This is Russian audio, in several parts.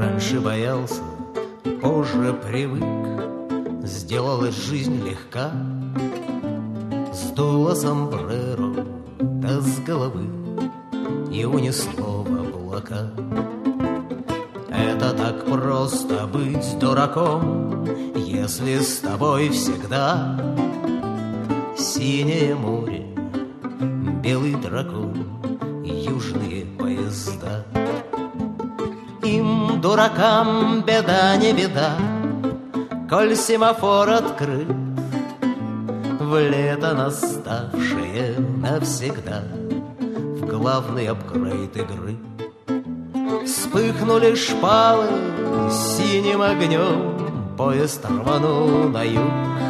Раньше боялся, позже привык, сделалась жизнь легка. Сдуло сомбреро да с головы и унесло в облака. Это так просто быть дураком, если с тобой всегда синее море, белый дракон, южные поезда. Им, дуракам, беда не беда, коль семафор открыт, в лето наставшее навсегда, в главный апгрейд игры. Вспыхнули шпалы синим огнем, поезд рванул на юг.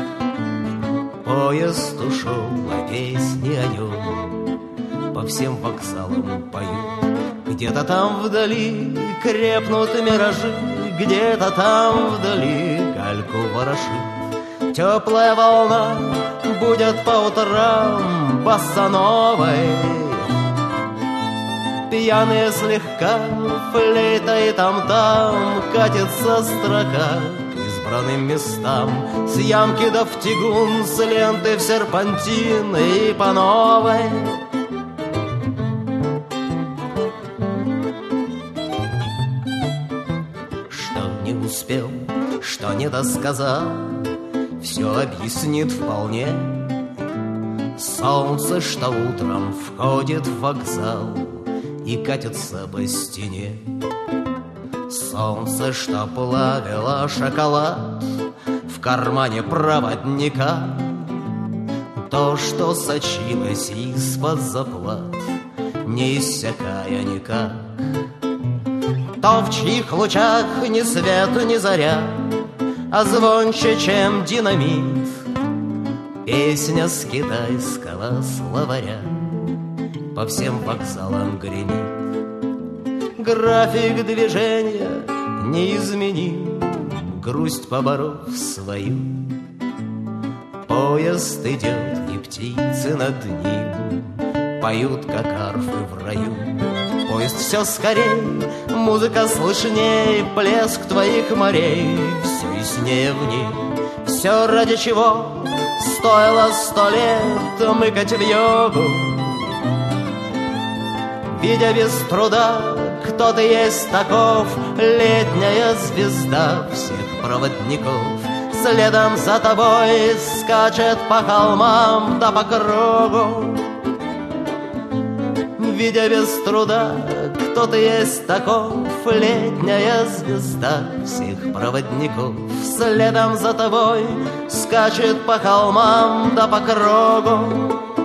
Поезд ушел, а песни о нем по всем вокзалам поют. Где-то там вдали крепнут миражи, где-то там вдали гальку ворошит. Теплая волна будет по утрам боссановой. Пьяные слегка флейта и там-там катится строка к избранным местам. С ямки да в тягун, с ленты в серпантин и по новой. Что не успел, что не досказал, все объяснит вполне солнце, что утром входит в вокзал и катится по стене. Солнце, что плавило шоколад в кармане проводника, то, что сочилось из-под заплат, не иссякая никак. То, в чьих лучах ни свет, ни заря, а звонче, чем динамит, песня с китайского словаря по всем вокзалам гремит. График движения неизменим, грусть поборов свою. Поезд идет, и птицы над ним поют, как арфы в раю. Поезд все скорей, музыка слышней, плеск твоих морей все яснее в ней. Все, ради чего стоило 100 лет мыкать в йогу, видя без труда, кто ты есть таков, летняя звезда всех проводников. Следом за тобой скачет по холмам да по кругу, видя без труда, кто ты есть таков, летняя звезда всех проводников. Следом за тобой скачет по холмам да по кругу.